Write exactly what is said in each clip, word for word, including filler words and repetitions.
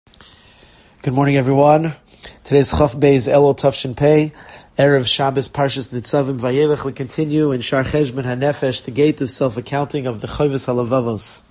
Good morning, everyone. Today's Chaf Beis Elul Tavshin Pei, Erev Shabbos Parshas Nitzavim Vayelech. We continue in Shar Cheshbon HaNefesh, the gate of self-accounting of the Chovos HaLevavos.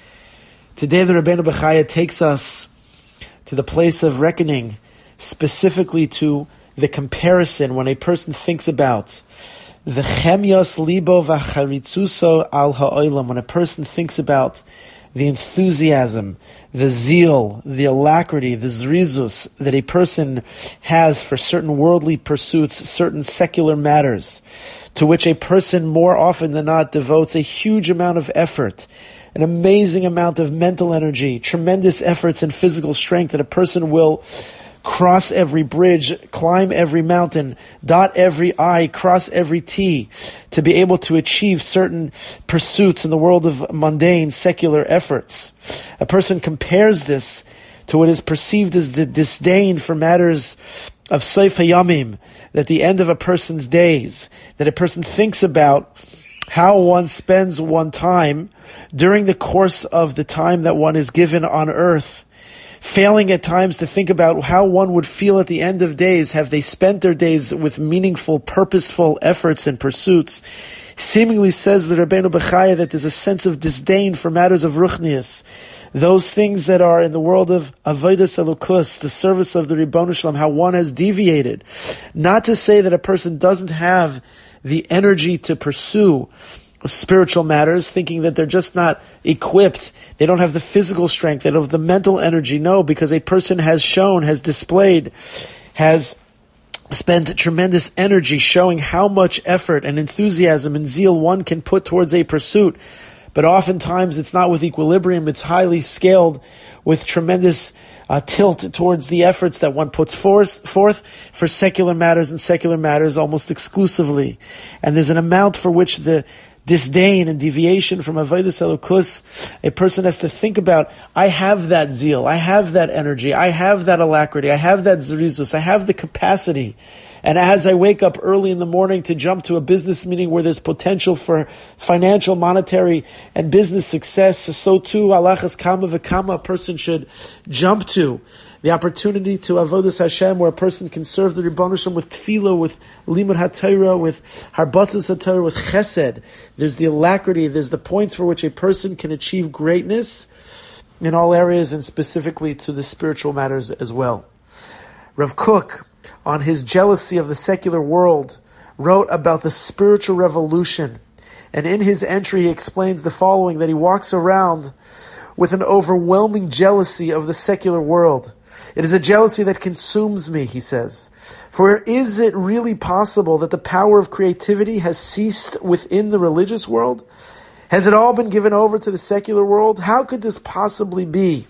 Today, the Rabbeinu Bechaya takes us to the place of reckoning, specifically to the comparison when a person thinks about the Chemios Libo V'Charitzuso Al Ha'olam, when a person thinks about the enthusiasm, the zeal, the alacrity, the zrizus that a person has for certain worldly pursuits, certain secular matters, to which a person more often than not devotes a huge amount of effort, an amazing amount of mental energy, tremendous efforts and physical strength, that a person will cross every bridge, climb every mountain, dot every I, cross every T, to be able to achieve certain pursuits in the world of mundane, secular efforts. A person compares this to what is perceived as the disdain for matters of Seif HaYamim, that the end of a person's days, that a person thinks about how one spends one time during the course of the time that one is given on earth, failing at times to think about how one would feel at the end of days. Have they spent their days with meaningful, purposeful efforts and pursuits? Seemingly says the Rabbeinu Bechaya that there's a sense of disdain for matters of ruchnius, those things that are in the world of avodas elokus, the service of the Ribono Shel Olam, how one has deviated. Not to say that a person doesn't have the energy to pursue spiritual matters, thinking that they're just not equipped, they don't have the physical strength, they don't have the mental energy. No, because a person has shown, has displayed, has spent tremendous energy showing how much effort and enthusiasm and zeal one can put towards a pursuit. But oftentimes it's not with equilibrium, it's highly scaled with tremendous uh, tilt towards the efforts that one puts forth, forth for secular matters and secular matters almost exclusively. And there's an amount for which the disdain and deviation from avodas elokus, a person has to think about, I have that zeal, I have that energy, I have that alacrity, I have that zerizus, I have the capacity. And as I wake up early in the morning to jump to a business meeting where there's potential for financial, monetary, and business success, so too, alachas kama v'kama, a person should jump to the opportunity to avodas Hashem, where a person can serve the Ribono Shel Olam with tefillah, with limud haTorah, with harbatzas haTorah, with chesed. There's the alacrity, there's the points for which a person can achieve greatness in all areas, and specifically to the spiritual matters as well. Rav Kook, on his jealousy of the secular world, wrote about the spiritual revolution. And in his entry, he explains the following, that he walks around with an overwhelming jealousy of the secular world. It is a jealousy that consumes me, he says. For is it really possible that the power of creativity has ceased within the religious world? Has it all been given over to the secular world? How could this possibly be?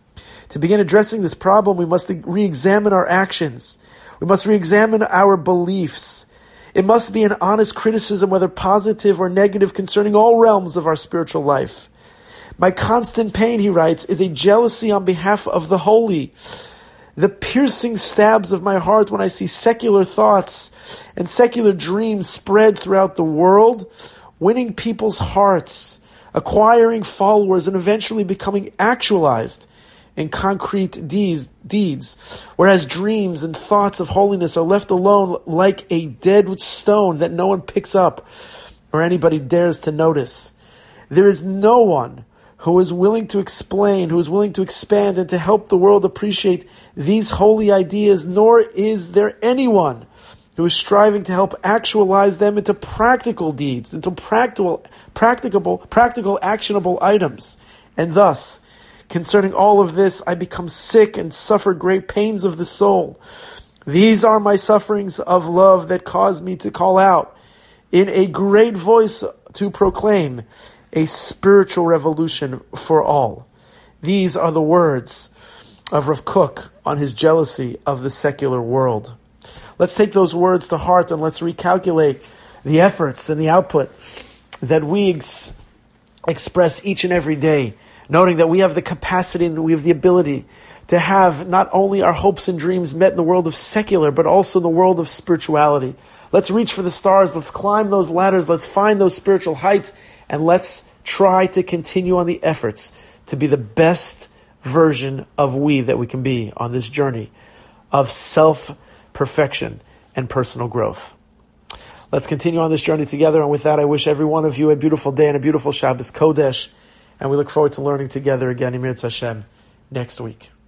To begin addressing this problem, we must re-examine our actions. We must re-examine our beliefs. It must be an honest criticism, whether positive or negative, concerning all realms of our spiritual life. My constant pain, he writes, is a jealousy on behalf of the holy. The piercing stabs of my heart when I see secular thoughts and secular dreams spread throughout the world, winning people's hearts, acquiring followers, and eventually becoming actualized in concrete deeds, deeds, whereas dreams and thoughts of holiness are left alone like a dead stone that no one picks up or anybody dares to notice. There is no one who is willing to explain, who is willing to expand and to help the world appreciate these holy ideas, nor is there anyone who is striving to help actualize them into practical deeds, into practical, practicable, practical, actionable items. And thus, concerning all of this, I become sick and suffer great pains of the soul. These are my sufferings of love that cause me to call out in a great voice to proclaim a spiritual revolution for all. These are the words of Rav Kook on his jealousy of the secular world. Let's take those words to heart and let's recalculate the efforts and the output that we ex- express each and every day, noting that we have the capacity and we have the ability to have not only our hopes and dreams met in the world of secular, but also in the world of spirituality. Let's reach for the stars, let's climb those ladders, let's find those spiritual heights, and let's try to continue on the efforts to be the best version of we that we can be on this journey of self-perfection and personal growth. Let's continue on this journey together, and with that, I wish every one of you a beautiful day and a beautiful Shabbos Kodesh, and we look forward to learning together again, Emir Hashem, next week.